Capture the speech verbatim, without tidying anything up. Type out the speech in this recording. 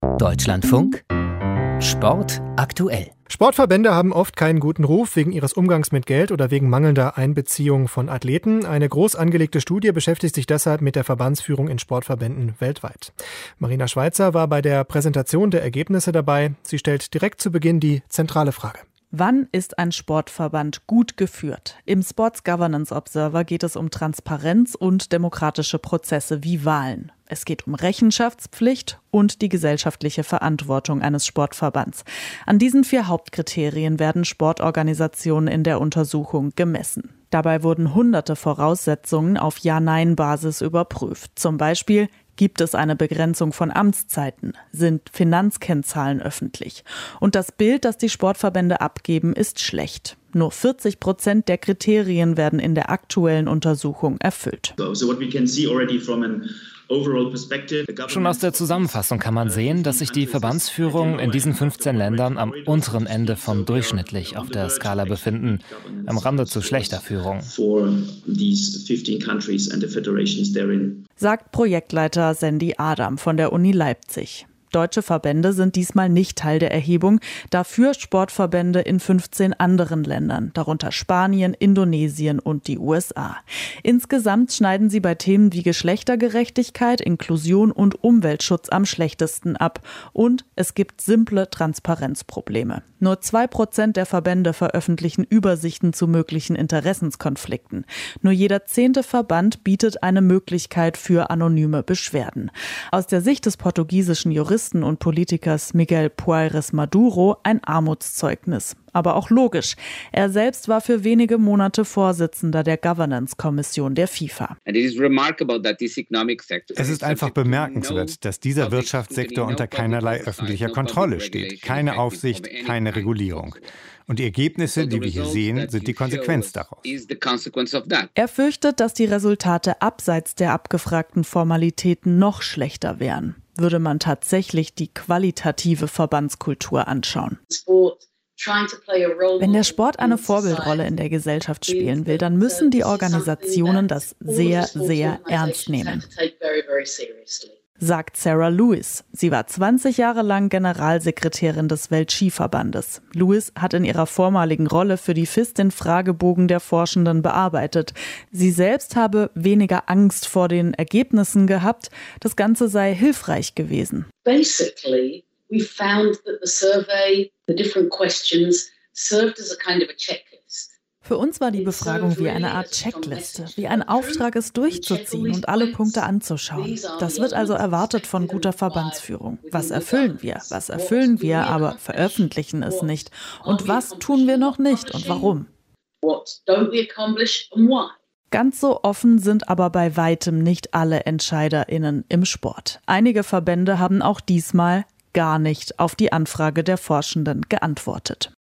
Deutschlandfunk Sport aktuell. Sportverbände haben oft keinen guten Ruf wegen ihres Umgangs mit Geld oder wegen mangelnder Einbeziehung von Athleten. Eine groß angelegte Studie beschäftigt sich deshalb mit der Verbandsführung in Sportverbänden weltweit. Marina Schweizer war bei der Präsentation der Ergebnisse dabei. Sie stellt direkt zu Beginn die zentrale Frage. Wann ist ein Sportverband gut geführt? Im Sports Governance Observer geht es um Transparenz und demokratische Prozesse wie Wahlen. Es geht um Rechenschaftspflicht und die gesellschaftliche Verantwortung eines Sportverbands. An diesen vier Hauptkriterien werden Sportorganisationen in der Untersuchung gemessen. Dabei wurden hunderte Voraussetzungen auf Ja-Nein-Basis überprüft. Zum Beispiel: Gibt es eine Begrenzung von Amtszeiten? Sind Finanzkennzahlen öffentlich? Und das Bild, das die Sportverbände abgeben, ist schlecht. Nur vierzig Prozent der Kriterien werden in der aktuellen Untersuchung erfüllt. Schon aus der Zusammenfassung kann man sehen, dass sich die Verbandsführungen in diesen fünfzehn Ländern am unteren Ende von durchschnittlich auf der Skala befinden, am Rande zu schlechter Führung. Sagt Projektleiter Sandy Adam von der Uni Leipzig. Deutsche Verbände sind diesmal nicht Teil der Erhebung, dafür Sportverbände in fünfzehn anderen Ländern, darunter Spanien, Indonesien und die U S A. Insgesamt schneiden sie bei Themen wie Geschlechtergerechtigkeit, Inklusion und Umweltschutz am schlechtesten ab. Und es gibt simple Transparenzprobleme. Nur zwei Prozent der Verbände veröffentlichen Übersichten zu möglichen Interessenskonflikten. Nur jeder zehnte Verband bietet eine Möglichkeit für anonyme Beschwerden. Aus der Sicht des portugiesischen Juristen und Politikers Miguel Pueyrredón Maduro ein Armutszeugnis. Aber auch logisch. Er selbst war für wenige Monate Vorsitzender der Governance-Kommission der FIFA. Es ist einfach bemerkenswert, dass dieser Wirtschaftssektor unter keinerlei öffentlicher Kontrolle steht. Keine Aufsicht, keine Regulierung. Und die Ergebnisse, die wir hier sehen, sind die Konsequenz daraus. Er fürchtet, dass die Resultate abseits der abgefragten Formalitäten noch schlechter wären, würde man tatsächlich die qualitative Verbandskultur anschauen. Wenn der Sport eine Vorbildrolle in der Gesellschaft spielen will, dann müssen die Organisationen das sehr, sehr ernst nehmen, sagt Sarah Lewis. Sie war zwanzig Jahre lang Generalsekretärin des Weltskiverbandes. Lewis hat in ihrer vormaligen Rolle für die F I S den Fragebogen der Forschenden bearbeitet. Sie selbst habe weniger Angst vor den Ergebnissen gehabt. Das Ganze sei hilfreich gewesen. Basically, we found that the survey, the different questions, served as a kind of a checklist. Für uns war die Befragung wie eine Art Checkliste, wie ein Auftrag, es durchzuziehen und alle Punkte anzuschauen. Das wird also erwartet von guter Verbandsführung. Was erfüllen wir? Was erfüllen wir, aber veröffentlichen es nicht? Und was tun wir noch nicht und warum? Ganz so offen sind aber bei weitem nicht alle EntscheiderInnen im Sport. Einige Verbände haben auch diesmal gar nicht auf die Anfrage der Forschenden geantwortet.